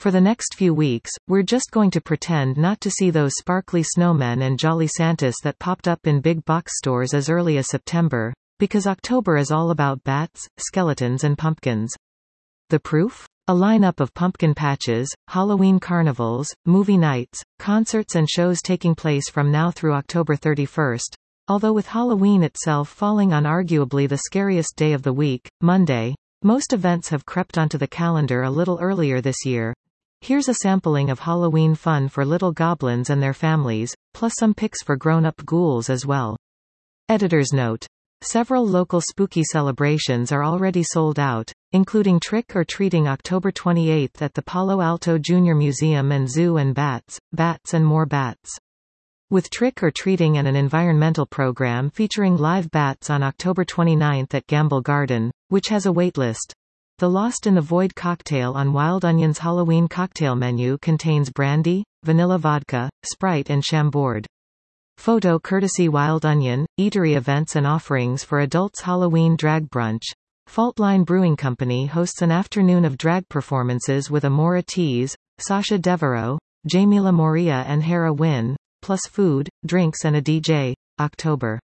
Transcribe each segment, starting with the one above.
For the next few weeks, we're just going to pretend not to see those sparkly snowmen and Jolly Santas that popped up in big box stores as early as September, because October is all about bats, skeletons and pumpkins. The proof? A lineup of pumpkin patches, Halloween carnivals, movie nights, concerts and shows taking place from now through October 31st, although with Halloween itself falling on arguably the scariest day of the week, Monday. Most events have crept onto the calendar a little earlier this year. Here's a sampling of Halloween fun for little goblins and their families, plus some pics for grown-up ghouls as well. Editor's note. Several local spooky celebrations are already sold out, including Trick or Treating October 28th at the Palo Alto Junior Museum and Zoo and Bats and more bats. With Trick or Treating and an environmental program featuring live bats on October 29th at Gamble Garden, which has a waitlist. The Lost in the Void cocktail on Wild Onion's Halloween cocktail menu contains brandy, vanilla vodka, Sprite and Chambord. Photo courtesy Wild Onion. Eatery events and offerings for adults. Halloween drag brunch. Faultline Brewing Company hosts an afternoon of drag performances with Amora Tees, Sasha Devereaux, Jamila Moria and Hera Wynn, plus food, drinks and a DJ. October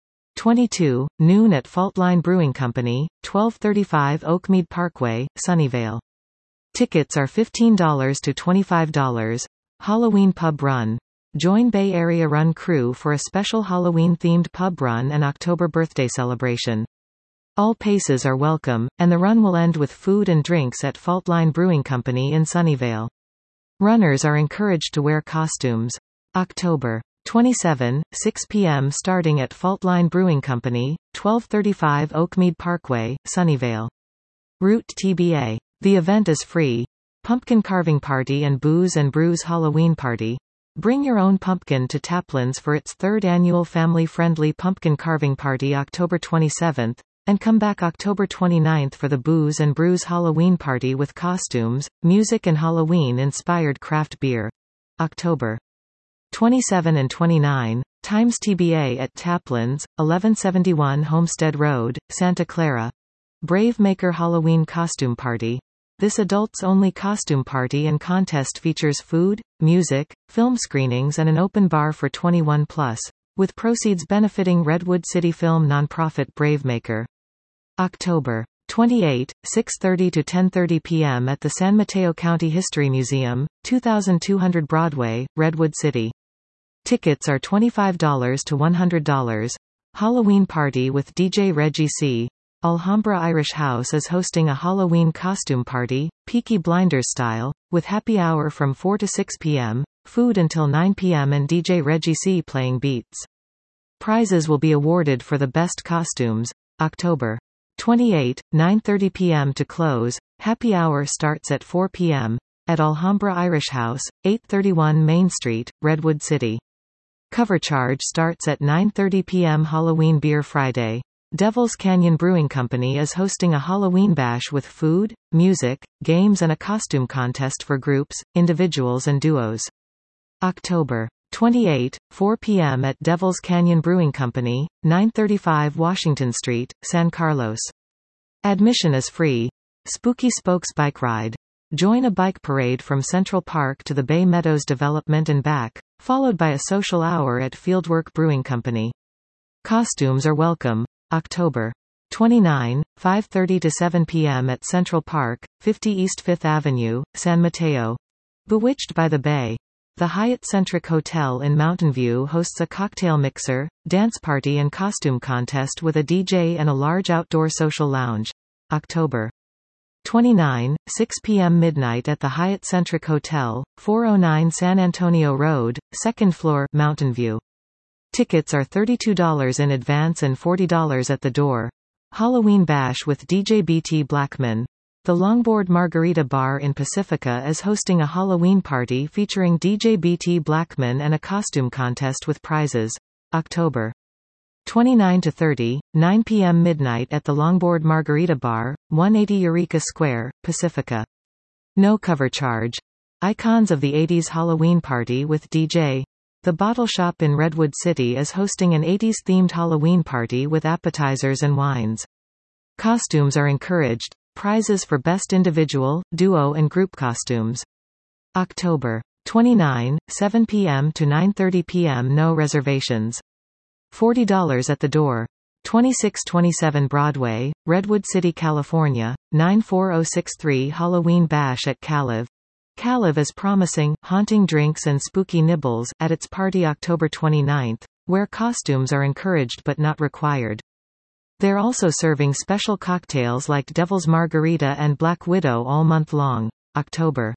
22, noon at Faultline Brewing Company, 1235 Oakmead Parkway, Sunnyvale. Tickets are $15 to $25. Halloween Pub Run. Join Bay Area Run Crew for a special Halloween-themed pub run and October birthday celebration. All paces are welcome, and the run will end with food and drinks at Faultline Brewing Company in Sunnyvale. Runners are encouraged to wear costumes. October 27, 6 p.m. starting at Faultline Brewing Company, 1235 Oakmead Parkway, Sunnyvale. Route TBA. The event is free. Pumpkin carving party and booze and brews Halloween party. Bring your own pumpkin to Taplin's for its third annual family-friendly pumpkin carving party October 27th, and come back October 29th for the Booze and Brews Halloween party with costumes, music and Halloween-inspired craft beer. October 27 and 29, times TBA at Taplin's, 1171 Homestead Road, Santa Clara. Brave Maker Halloween Costume Party. This adults-only costume party and contest features food, music, film screenings and an open bar for 21+, with proceeds benefiting Redwood City film nonprofit Brave Maker. October 28, 6:30 to 10:30 p.m. at the San Mateo County History Museum, 2200 Broadway, Redwood City. Tickets are $25 to $100. Halloween Party with DJ Reggie C. Alhambra Irish House is hosting a Halloween costume party, Peaky Blinders style, with happy hour from 4 to 6 p.m., food until 9 p.m. and DJ Reggie C playing beats. Prizes will be awarded for the best costumes. October 28, 9:30 p.m. to close. Happy hour starts at 4 p.m. at Alhambra Irish House, 831 Main Street, Redwood City. Cover charge starts at 9:30 p.m. Halloween Beer Friday. Devil's Canyon Brewing Company is hosting a Halloween bash with food, music, games and a costume contest for groups, individuals and duos. October 28, 4 p.m. at Devil's Canyon Brewing Company, 935 Washington Street, San Carlos. Admission is free. Spooky Spokes Bike Ride. Join a bike parade from Central Park to the Bay Meadows Development and back, followed by a social hour at Fieldwork Brewing Company. Costumes are welcome. October 29, 5:30 to 7 p.m. at Central Park, 50 East 5th Avenue, San Mateo. Bewitched by the Bay. The Hyatt-centric hotel in Mountain View hosts a cocktail mixer, dance party and costume contest with a DJ and a large outdoor social lounge. October 29, 6 p.m. midnight at the Hyatt-centric Hotel, 409 San Antonio Road, 2nd floor, Mountain View. Tickets are $32 in advance and $40 at the door. Halloween Bash with DJ BT Blackman. The Longboard Margarita Bar in Pacifica is hosting a Halloween party featuring DJ BT Blackman and a costume contest with prizes. October 29 to 30, 9 p.m. midnight at the Longboard Margarita Bar, 180 Eureka Square, Pacifica. No cover charge. Icons of the 80s Halloween party with DJ. The Bottle Shop in Redwood City is hosting an 80s-themed Halloween party with appetizers and wines. Costumes are encouraged. Prizes for best individual, duo and group costumes. October 29, 7 p.m. to 9:30 p.m. No reservations. $40 at the door. 2627 Broadway, Redwood City, California, 94063 Halloween Bash at Caliv. Caliv is promising haunting drinks and spooky nibbles at its party October 29, where costumes are encouraged but not required. They're also serving special cocktails like Devil's Margarita and Black Widow all month long. October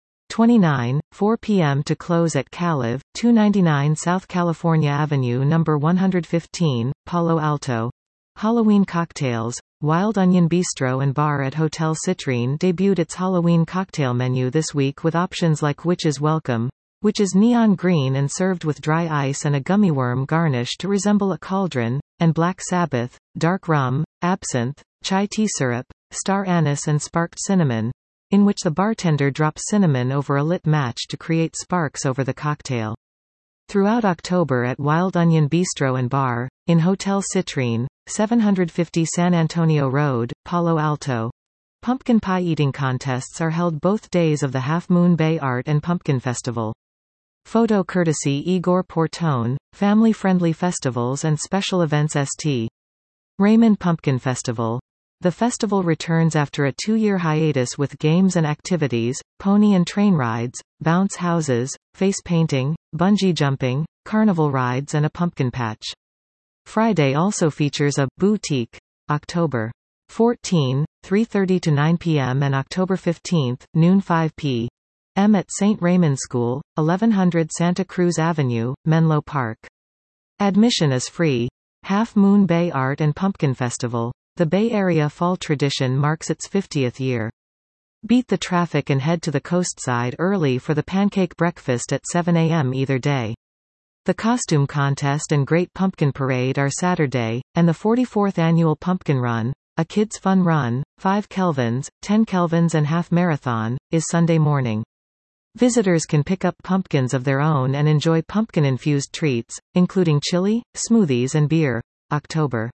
29, 4 p.m. to close at Caliv, 299 South California Avenue No. 115, Palo Alto. Halloween cocktails. Wild Onion Bistro and Bar at Hotel Citrine debuted its Halloween cocktail menu this week with options like Witch's Welcome, which is neon green and served with dry ice and a gummy worm garnish to resemble a cauldron, and Black Sabbath, dark rum, absinthe, chai tea syrup, star anise and sparked cinnamon, in which the bartender drops cinnamon over a lit match to create sparks over the cocktail. Throughout October at Wild Onion Bistro and Bar, in Hotel Citrine, 750 San Antonio Road, Palo Alto. Pumpkin pie eating contests are held both days of the Half Moon Bay Art and Pumpkin Festival. Photo courtesy Igor Portone, family-friendly festivals and special events St. Raymond Pumpkin Festival. The festival returns after a 2-year hiatus with games and activities, pony and train rides, bounce houses, face painting, bungee jumping, carnival rides and a pumpkin patch. Friday also features a boutique. October 14, 3:30 to 9 p.m. and October 15, noon 5 p.m. at St. Raymond School, 1100 Santa Cruz Avenue, Menlo Park. Admission is free. Half Moon Bay Art and Pumpkin Festival. The Bay Area fall tradition marks its 50th year. Beat the traffic and head to the coastside early for the pancake breakfast at 7 a.m. either day. The costume contest and Great Pumpkin Parade are Saturday, and the 44th annual Pumpkin Run, a kids' fun run, 5 Kelvins, 10 Kelvins and half marathon, is Sunday morning. Visitors can pick up pumpkins of their own and enjoy pumpkin-infused treats, including chili, smoothies and beer. October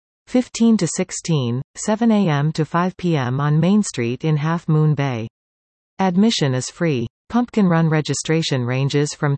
15 to 16, 7 a.m. to 5 p.m. on Main Street in Half Moon Bay. Admission is free. Pumpkin Run registration ranges from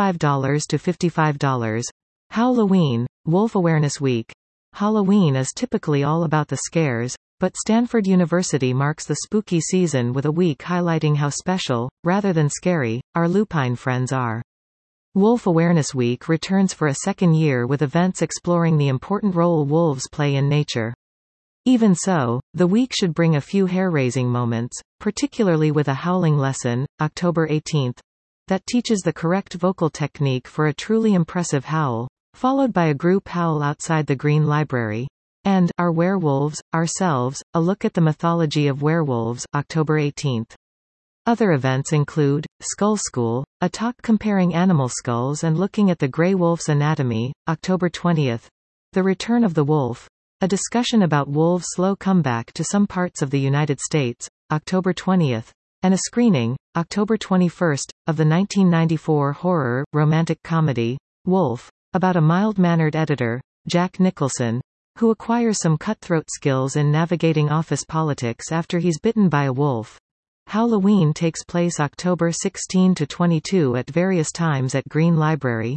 $25 to $55. Halloween, Wolf Awareness Week. Halloween is typically all about the scares, but Stanford University marks the spooky season with a week highlighting how special, rather than scary, our lupine friends are. Wolf Awareness Week returns for a second year with events exploring the important role wolves play in nature. Even so, the week should bring a few hair-raising moments, particularly with a howling lesson, October 18, that teaches the correct vocal technique for a truly impressive howl, followed by a group howl outside the Green Library. And Are Werewolves, Ourselves? A look at the mythology of werewolves, October 18. Other events include Skull School, a talk comparing animal skulls and looking at the gray wolf's anatomy, October 20. The Return of the Wolf, a discussion about wolves' slow comeback to some parts of the United States, October 20, and a screening, October 21, of the 1994 horror, romantic comedy, Wolf, about a mild-mannered editor, Jack Nicholson, who acquires some cutthroat skills in navigating office politics after he's bitten by a wolf. Halloween takes place October 16 to 22 at various times at Green Library,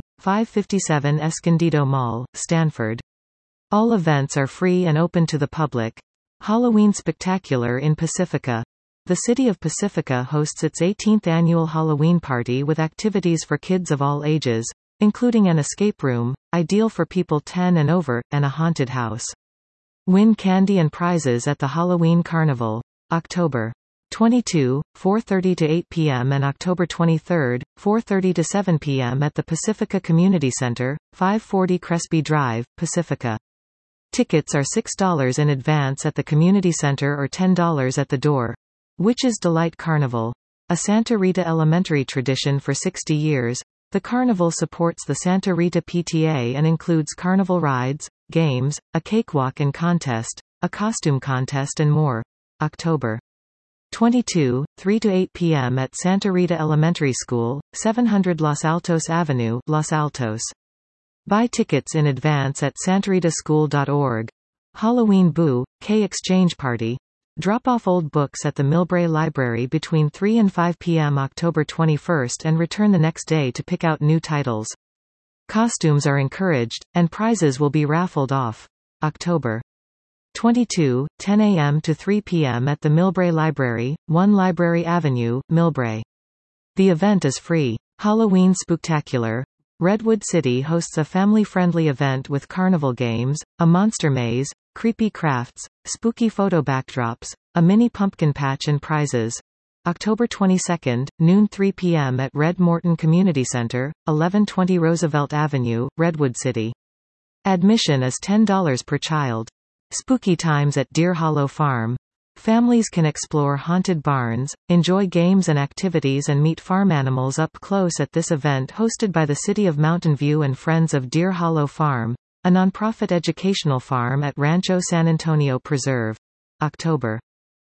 557 Escondido Mall, Stanford. All events are free and open to the public. Halloween Spectacular in Pacifica. The city of Pacifica hosts its 18th annual Halloween party with activities for kids of all ages, including an escape room, ideal for people 10 and over, and a haunted house. Win candy and prizes at the Halloween Carnival. October 22, 4:30 to 8 p.m. and October 23, 4:30 to 7 p.m. at the Pacifica Community Center, 540 Crespi Drive, Pacifica. Tickets are $6 in advance at the community center or $10 at the door. Witches Delight Carnival. A Santa Rita elementary tradition for 60 years, the carnival supports the Santa Rita PTA and includes carnival rides, games, a cakewalk and contest, a costume contest and more. October 22, 3 to 8 p.m. at Santa Rita Elementary School, 700 Los Altos Avenue, Los Altos. Buy tickets in advance at santaritaschool.org. Halloween Boo, K Exchange Party. Drop off old books at the Millbrae Library between 3 and 5 p.m. October 21st and return the next day to pick out new titles. Costumes are encouraged, and prizes will be raffled off. October 22, 10 a.m. to 3 p.m. at the Millbrae Library, 1 Library Avenue, Millbrae. The event is free. Halloween Spooktacular. Redwood City hosts a family-friendly event with carnival games, a monster maze, creepy crafts, spooky photo backdrops, a mini pumpkin patch and prizes. October 22, noon 3 p.m. at Red Morton Community Center, 1120 Roosevelt Avenue, Redwood City. Admission is $10 per child. Spooky times at Deer Hollow Farm. Families can explore haunted barns, enjoy games and activities and meet farm animals up close at this event hosted by the City of Mountain View and Friends of Deer Hollow Farm, a nonprofit educational farm at Rancho San Antonio Preserve. October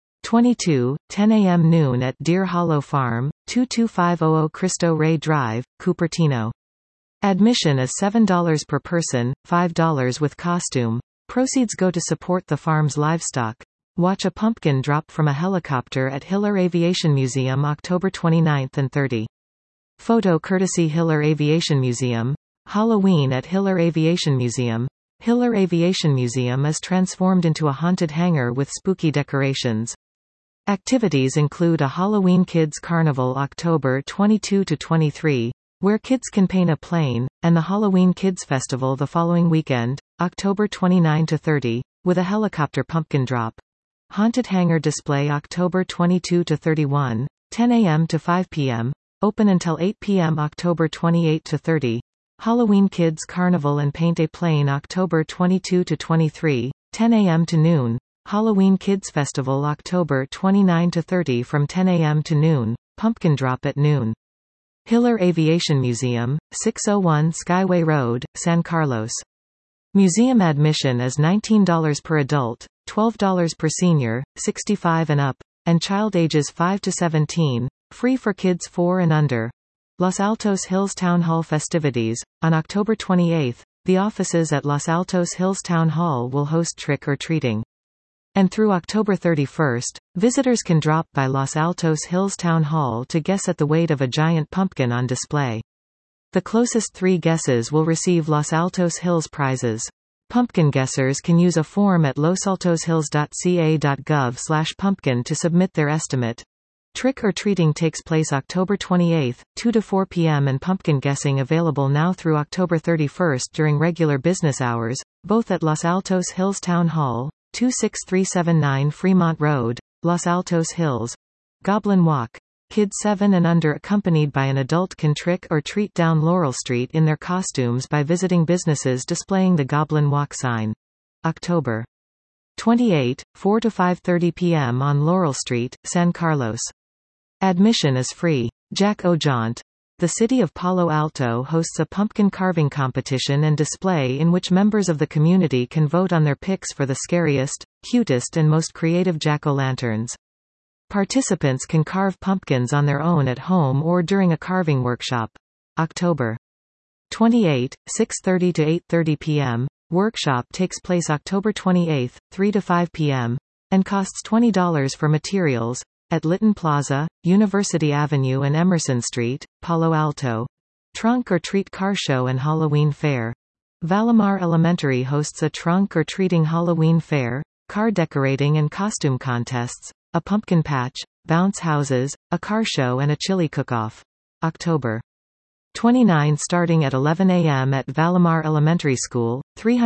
22, 10 a.m. noon at Deer Hollow Farm, 22500 Cristo Rey Drive, Cupertino. Admission is $7 per person, $5 with costume. Proceeds go to support the farm's livestock. Watch a pumpkin drop from a helicopter at Hiller Aviation Museum October 29 and 30. Photo courtesy Hiller Aviation Museum. Halloween at Hiller Aviation Museum. Hiller Aviation Museum is transformed into a haunted hangar with spooky decorations. Activities include a Halloween Kids Carnival October 22 to 23, where kids can paint a plane, and the Halloween Kids Festival the following weekend, October 29 to 30, with a helicopter pumpkin drop. Haunted Hangar Display October 22 to 31, 10 a.m. to 5 p.m., open until 8 p.m. October 28 to 30. Halloween Kids Carnival and Paint a Plane October 22 to 23, 10 a.m. to noon. Halloween Kids Festival October 29 to 30 from 10 a.m. to noon, pumpkin drop at noon. Hiller Aviation Museum, 601 Skyway Road, San Carlos. Museum admission is $19 per adult, $12 per senior, 65 and up, and child ages 5 to 17, free for kids 4 and under. Los Altos Hills Town Hall festivities. On October 28, the offices at Los Altos Hills Town Hall will host trick-or-treating. And through October 31, visitors can drop by Los Altos Hills Town Hall to guess at the weight of a giant pumpkin on display. The closest 3 guesses will receive Los Altos Hills prizes. Pumpkin guessers can use a form at losaltoshills.ca.gov/pumpkin to submit their estimate. Trick-or-treating takes place October 28, 2 to 4 p.m. and pumpkin guessing available now through October 31 during regular business hours, both at Los Altos Hills Town Hall, 26379 Fremont Road, Los Altos Hills. Goblin Walk. Kids 7 and under accompanied by an adult can trick or treat down Laurel Street in their costumes by visiting businesses displaying the Goblin Walk sign. October 28, 4 to 5:30 p.m. on Laurel Street, San Carlos. Admission is free. Jack O'Jaunt. The city of Palo Alto hosts a pumpkin carving competition and display in which members of the community can vote on their picks for the scariest, cutest and most creative jack-o'-lanterns. Participants can carve pumpkins on their own at home or during a carving workshop. October 28, 6:30 to 8:30 p.m. Workshop takes place October 28, 3 to 5 p.m., and costs $20 for materials, at Litton Plaza, University Avenue and Emerson Street, Palo Alto. Trunk or Treat Car Show and Halloween Fair. Valimar Elementary hosts a trunk or treating Halloween fair, car decorating and costume contests, a pumpkin patch, bounce houses, a car show and a chili cook-off. October 29 starting at 11 a.m. at Valimar Elementary School,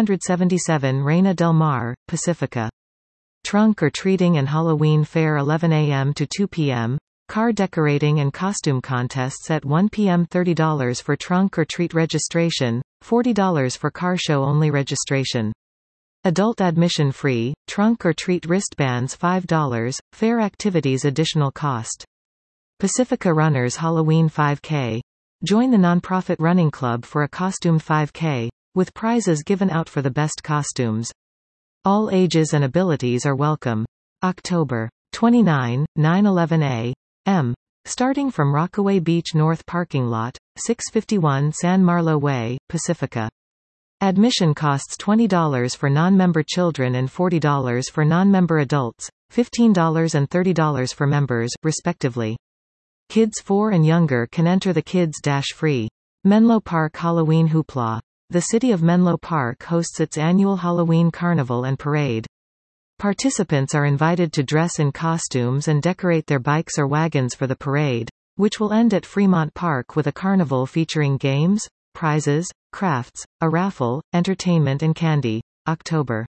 377 Reina del Mar, Pacifica. Trunk or treating and Halloween fair 11 a.m. to 2 p.m. Car decorating and costume contests at 1 p.m. $30 for trunk or treat registration, $40 for car show only registration. Adult admission free, trunk or treat wristbands $5, fair activities additional cost. Pacifica Runners Halloween 5K. Join the nonprofit running club for a costumed 5K, with prizes given out for the best costumes. All ages and abilities are welcome. October 29, 9:11 a.m. Starting from Rockaway Beach North Parking Lot, 651 San Marlo Way, Pacifica. Admission costs $20 for non-member children and $40 for non-member adults. $15 and $30 for members, respectively. Kids 4 and younger can enter the Kids-Free. Menlo Park Halloween Hoopla. The city of Menlo Park hosts its annual Halloween carnival and parade. Participants are invited to dress in costumes and decorate their bikes or wagons for the parade, which will end at Fremont Park with a carnival featuring games, prizes, crafts, a raffle, entertainment and candy. October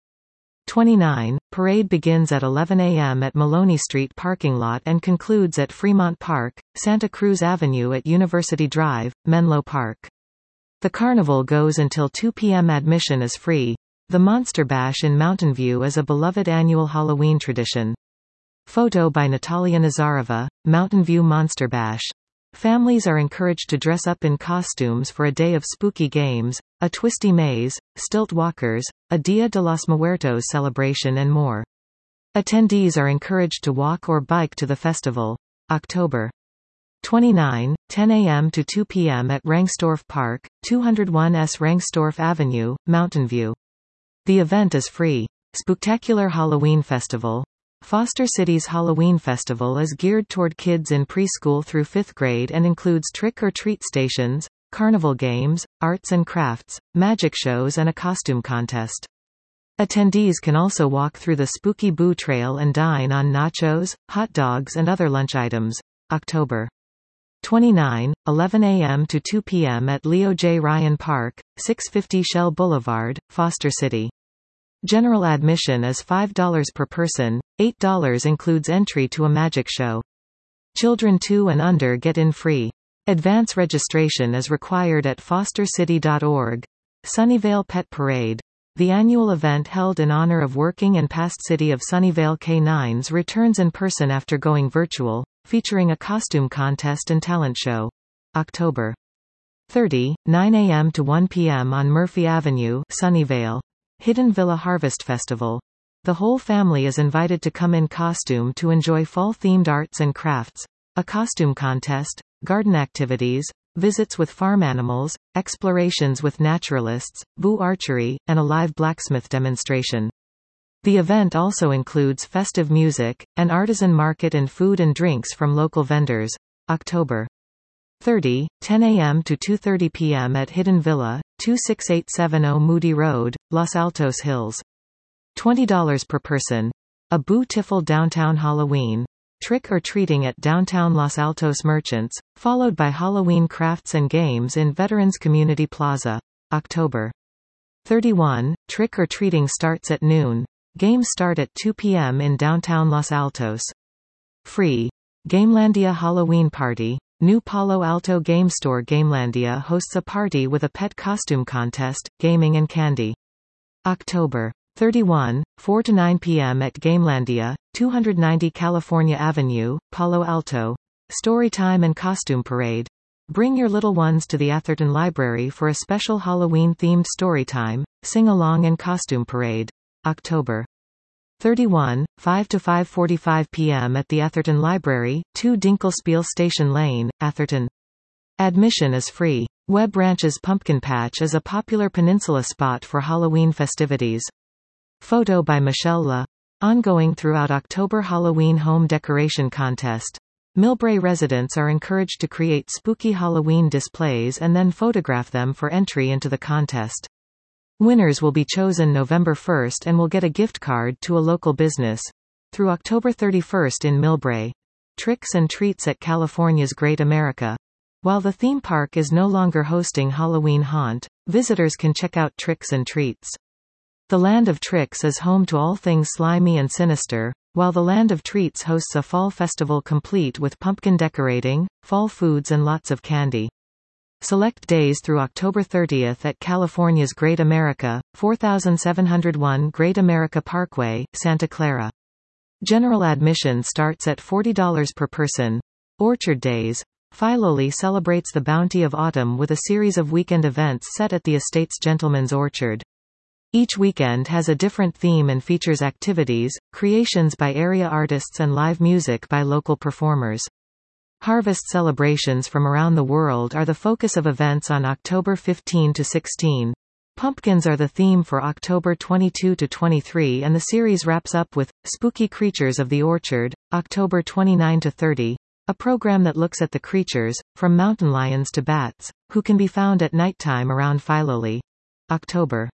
29, parade begins at 11 a.m. at Maloney Street parking lot and concludes at Fremont Park, Santa Cruz Avenue at University Drive, Menlo Park. The carnival goes until 2 p.m. Admission is free. The Monster Bash in Mountain View is a beloved annual Halloween tradition. Photo by Natalia Nazarova, Mountain View Monster Bash. Families are encouraged to dress up in costumes for a day of spooky games, a twisty maze, stilt walkers, a Dia de los Muertos celebration and more. Attendees are encouraged to walk or bike to the festival. October 29, 10 a.m. to 2 p.m. at Rangsdorf Park, 201 S Rangsdorf Avenue, Mountain View. The event is free. Spooktacular Halloween Festival. Foster City's Halloween Festival is geared toward kids in preschool through 5th grade and includes trick-or-treat stations, carnival games, arts and crafts, magic shows and a costume contest. Attendees can also walk through the Spooky Boo Trail and dine on nachos, hot dogs and other lunch items. October 29, 11 a.m. to 2 p.m. at Leo J. Ryan Park, 650 Shell Boulevard, Foster City. General admission is $5 per person, $8 includes entry to a magic show. Children 2 and under get in free. Advance registration is required at fostercity.org. Sunnyvale Pet Parade. The annual event held in honor of working and past City of Sunnyvale K-9s returns in person after going virtual, featuring a costume contest and talent show. October 30, 9 a.m. to 1 p.m. on Murphy Avenue, Sunnyvale. Hidden Villa Harvest Festival. The whole family is invited to come in costume to enjoy fall-themed arts and crafts, a costume contest, garden activities, visits with farm animals, explorations with naturalists, boo archery, and a live blacksmith demonstration. The event also includes festive music, an artisan market and food and drinks from local vendors. October 30, 10 a.m. to 2:30 p.m. at Hidden Villa, 26870 Moody Road, Los Altos Hills. $20 per person. A Boo Tiffle Downtown Halloween. Trick-or-treating at downtown Los Altos Merchants, followed by Halloween crafts and games in Veterans Community Plaza. October 31, trick-or-treating starts at noon. Games start at 2 p.m. in downtown Los Altos. Free. Gamelandia Halloween Party. New Palo Alto Game Store Gamelandia hosts a party with a pet costume contest, gaming and candy. October 31, 4 to 9 p.m. at Gamelandia, 290 California Avenue, Palo Alto. Storytime and costume parade. Bring your little ones to the Atherton Library for a special Halloween-themed storytime, sing-along and costume parade. October 31, 5 to 5:45 p.m. at the Atherton Library, 2 Dinkelspiel Station Lane, Atherton. Admission is free. Webb Ranch's Pumpkin Patch is a popular peninsula spot for Halloween festivities. Photo by Michelle La. Ongoing throughout October Halloween Home Decoration Contest. Millbrae residents are encouraged to create spooky Halloween displays and then photograph them for entry into the contest. Winners will be chosen November 1st and will get a gift card to a local business. Through October 31st in Millbrae. Tricks and treats at California's Great America. While the theme park is no longer hosting Halloween Haunt, visitors can check out Tricks and Treats. The Land of Tricks is home to all things slimy and sinister, while the Land of Treats hosts a fall festival complete with pumpkin decorating, fall foods and lots of candy. Select days through October 30th at California's Great America, 4701 Great America Parkway, Santa Clara. General admission starts at $40 per person. Orchard Days. Filoli celebrates the bounty of autumn with a series of weekend events set at the estate's Gentleman's Orchard. Each weekend has a different theme and features activities, creations by area artists and live music by local performers. Harvest celebrations from around the world are the focus of events on October 15 to 16. Pumpkins are the theme for October 22 to 23, and the series wraps up with Spooky Creatures of the Orchard, October 29 to 30, a program that looks at the creatures, from mountain lions to bats, who can be found at nighttime around Philoli. October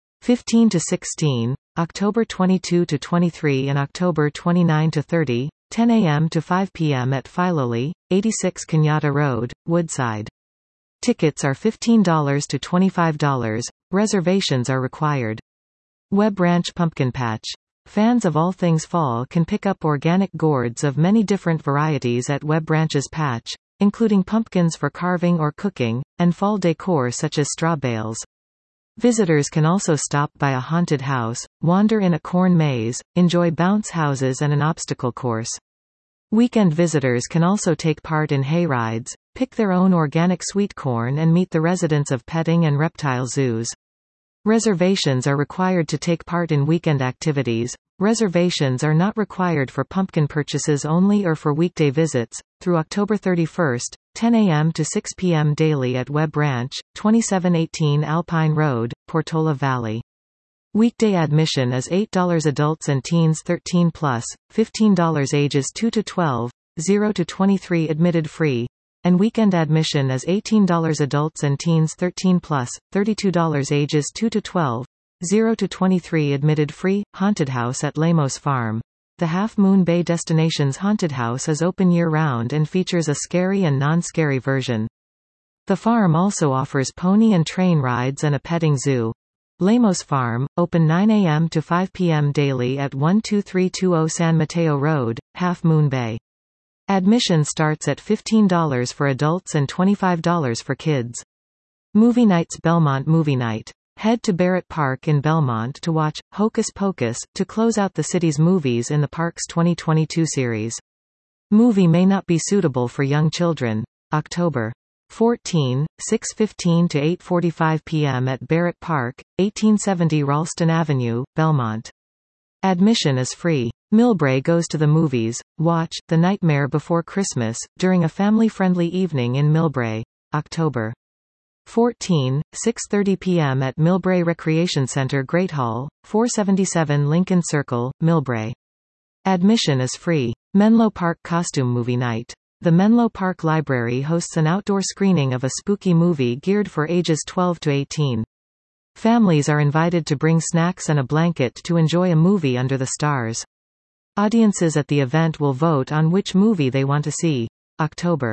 15 to 16, October 22 to 23 and October 29 to 30, 10 a.m. to 5 p.m. at Philoli, 86 Kenyatta Road, Woodside. Tickets are $15 to $25. Reservations are required. Webb Ranch Pumpkin Patch. Fans of all things fall can pick up organic gourds of many different varieties at Webb Ranch's patch, including pumpkins for carving or cooking, and fall decor such as straw bales. Visitors can also stop by a haunted house, wander in a corn maze, enjoy bounce houses and an obstacle course. Weekend visitors can also take part in hay rides, pick their own organic sweet corn and meet the residents of petting and reptile zoos. Reservations are required to take part in weekend activities. Reservations are not required for pumpkin purchases only or for weekday visits, through October 31, 10 a.m. to 6 p.m. daily at Webb Ranch, 2718 Alpine Road, Portola Valley. Weekday admission is $8 adults and teens 13 plus, $15 ages 2 to 12, 0 to 23 admitted free, and weekend admission is $18 adults and teens 13 plus, $32 ages 2 to 12, 0 to 23 admitted free. Haunted House at Lemos Farm. The Half Moon Bay Destinations Haunted House is open year-round and features a scary and non-scary version. The farm also offers pony and train rides and a petting zoo. Lemos Farm, open 9 a.m. to 5 p.m. daily at 12320 San Mateo Road, Half Moon Bay. Admission starts at $15 for adults and $25 for kids. Movie Nights Belmont Movie Night. Head to Barrett Park in Belmont to watch Hocus Pocus to close out the city's movies in the park's 2022 series. Movie may not be suitable for young children. October 14, 6:15 to 8:45 p.m. at Barrett Park, 1870 Ralston Avenue, Belmont. Admission is free. Millbrae goes to the movies. Watch The Nightmare Before Christmas during a family-friendly evening in Millbrae. October 14, 6:30 p.m. at Millbrae Recreation Center Great Hall, 477 Lincoln Circle, Millbrae. Admission is free. Menlo Park Costume Movie Night. The Menlo Park Library hosts an outdoor screening of a spooky movie geared for ages 12 to 18. Families are invited to bring snacks and a blanket to enjoy a movie under the stars. Audiences at the event will vote on which movie they want to see. October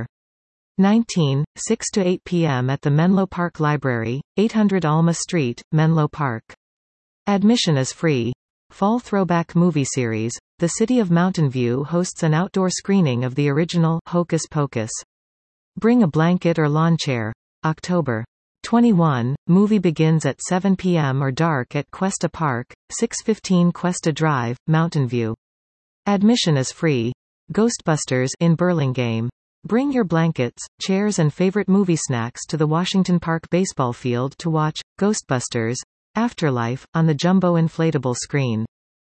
19, 6 to 8 p.m. at the Menlo Park Library, 800 Alma Street, Menlo Park. Admission is free. Fall Throwback Movie Series. The City of Mountain View hosts an outdoor screening of the original Hocus Pocus. Bring a blanket or lawn chair. October 21, movie begins at 7 p.m. or dark at Cuesta Park, 615 Cuesta Drive, Mountain View. Admission is free. Ghostbusters in Burlingame. Bring your blankets, chairs and favorite movie snacks to the Washington Park baseball field to watch Ghostbusters Afterlife on the jumbo inflatable screen.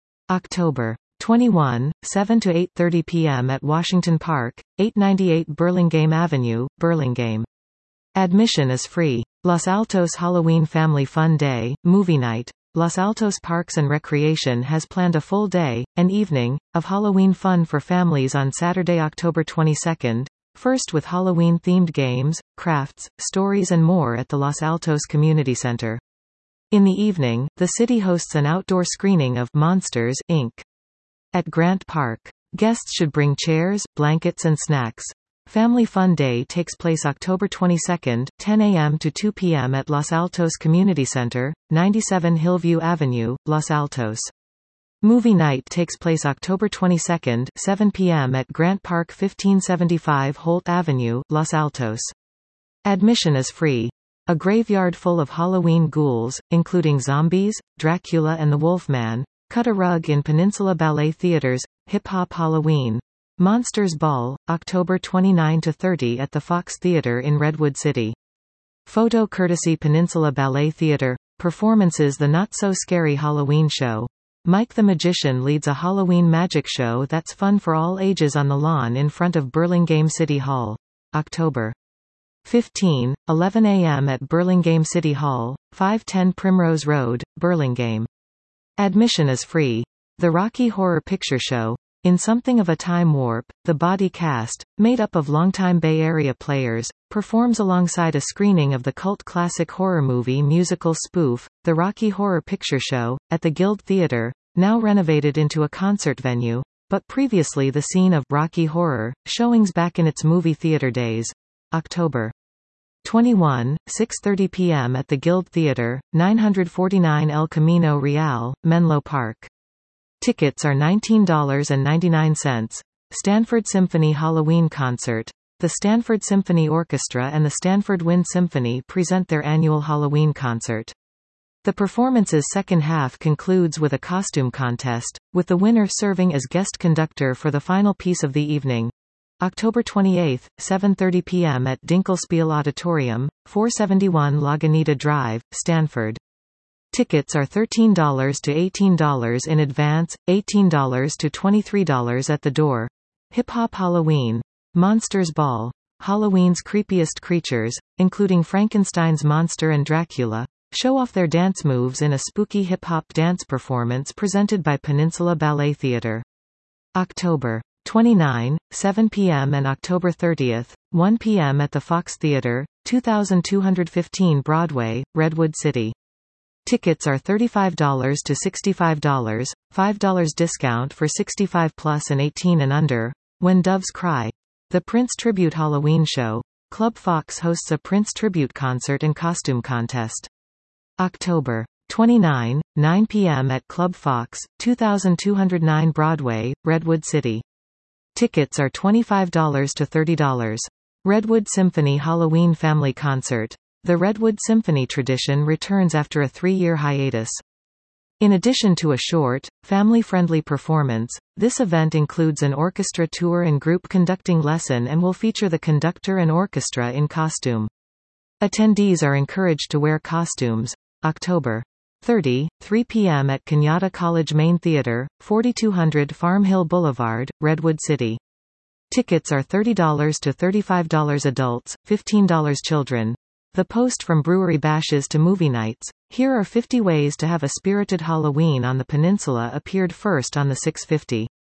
October 21, 7 to 8:30 p.m. at Washington Park, 898 Burlingame Avenue, Burlingame. Admission is free. Los Altos Halloween Family Fun Day, Movie Night. Los Altos Parks and Recreation has planned a full day, and evening, of Halloween fun for families on Saturday, October 22, first with Halloween-themed games, crafts, stories and more at the Los Altos Community Center. In the evening, the city hosts an outdoor screening of Monsters, Inc. at Grant Park. Guests should bring chairs, blankets and snacks. Family Fun Day takes place October 22, 10 a.m. to 2 p.m. at Los Altos Community Center, 97 Hillview Avenue, Los Altos. Movie Night takes place October 22, 7 p.m. at Grant Park 1575 Holt Avenue, Los Altos. Admission is free. A graveyard full of Halloween ghouls, including zombies, Dracula and the Wolfman, cut a rug in Peninsula Ballet Theater's Hip Hop Halloween. Monsters Ball, October 29 to 30 at the Fox Theater in Redwood City. Photo courtesy Peninsula Ballet Theater. Performances The Not So Scary Halloween Show. Mike the Magician leads a Halloween magic show that's fun for all ages on the lawn in front of Burlingame City Hall. October 15, 11 a.m. at Burlingame City Hall, 510 Primrose Road, Burlingame. Admission is free. The Rocky Horror Picture Show. In something of a time warp, the Body Cast, made up of longtime Bay Area players, performs alongside a screening of the cult classic horror movie musical spoof, The Rocky Horror Picture Show, at the Guild Theater, now renovated into a concert venue, but previously the scene of Rocky Horror showings back in its movie theater days. October 21, 6:30 p.m. at the Guild Theater, 949 El Camino Real, Menlo Park. Tickets are $19.99. Stanford Symphony Halloween Concert. The Stanford Symphony Orchestra and the Stanford Wind Symphony present their annual Halloween concert. The performance's second half concludes with a costume contest, with the winner serving as guest conductor for the final piece of the evening. October 28, 7:30 p.m. at Dinkelspiel Auditorium, 471 Lagunitas Drive, Stanford. Tickets are $13 to $18 in advance, $18 to $23 at the door. Hip Hop Halloween. Monsters Ball. Halloween's creepiest creatures, including Frankenstein's monster and Dracula, show off their dance moves in a spooky hip-hop dance performance presented by Peninsula Ballet Theatre. October 29, 7 p.m. and October 30, 1 p.m. at the Fox Theatre, 2215 Broadway, Redwood City. Tickets are $35 to $65, $5 discount for 65 plus and 18 and under. When Doves Cry. The Prince Tribute Halloween Show. Club Fox hosts a Prince tribute concert and costume contest. October 29, 9 p.m. at Club Fox, 2209 Broadway, Redwood City. Tickets are $25 to $30. Redwood Symphony Halloween Family Concert. The Redwood Symphony tradition returns after a 3-year hiatus. In addition to a short, family-friendly performance, this event includes an orchestra tour and group conducting lesson and will feature the conductor and orchestra in costume. Attendees are encouraged to wear costumes. October 30, 3 p.m. at Kenyatta College Main Theater, 4200 Farm Hill Boulevard, Redwood City. Tickets are $30 to $35 adults, $15 children. The post from Brewery Bashes to Movie Nights. Here are 50 ways to have a spirited Halloween on the peninsula appeared first on the 650.